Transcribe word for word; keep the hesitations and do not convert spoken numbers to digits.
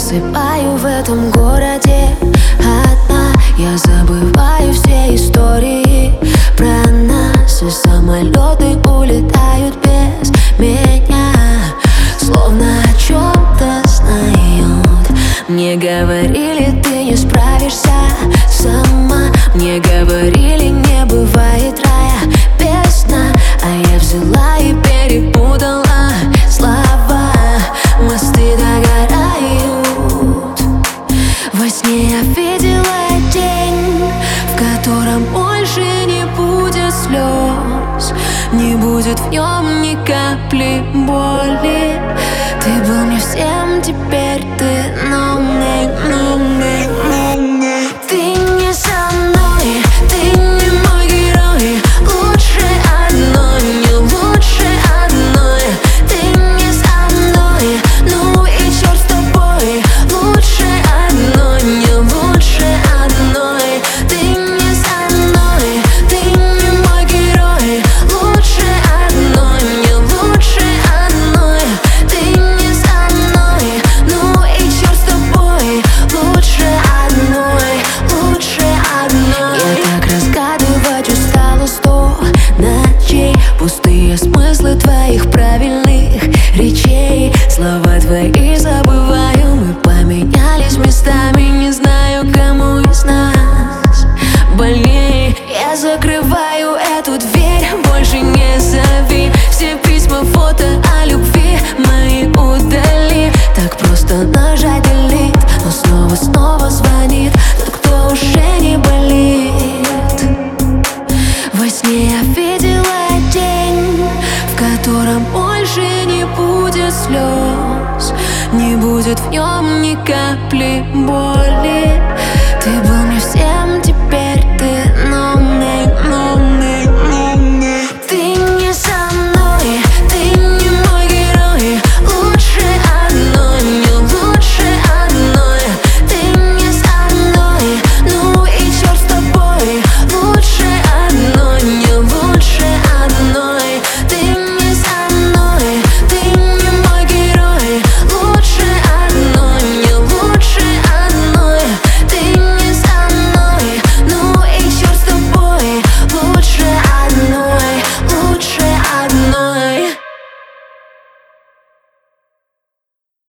засыпаю в этом городе одна. Я забываю все истории про нас, и самолеты улетают без меня, словно о чем-то знают. Мне говорили, ты не справишься сама. Мне говорили, не бывает рая без дна. А я взяла и перепутала слова. Мосты догорают. Во сне я видела день, в котором больше не будет слез, не будет в нем ни капли боли. Ты был мне всем, теперь ты no name, no name, no name. Ты не со мной, ты не мой герой. Лучше одной, не лучше одной. Ты не со мной, ну и черт с тобой. Лучше одной, не лучше одной. Ты не со мной, ты не мой герой. Лучше одной, не лучше одной. Ты не со мной, ну и черт с тобой. Лучше одной, лучше одной. Я так разгадывать устала сто ночей. Пустые смыслы твоих правильных речей. Слова твои забываю, мы поменялись местами. Не знаю, кому из нас больнее. Я закрываю эту дверь, больше не зови. Все письма, фото о любви мои удали. Так просто нажать delete, но снова-снова звонит тот, кто уже не болит. Во сне я видела день, в котором больше не будет слез, не будет в нем ни капли боли. Ты был мне всем, теперь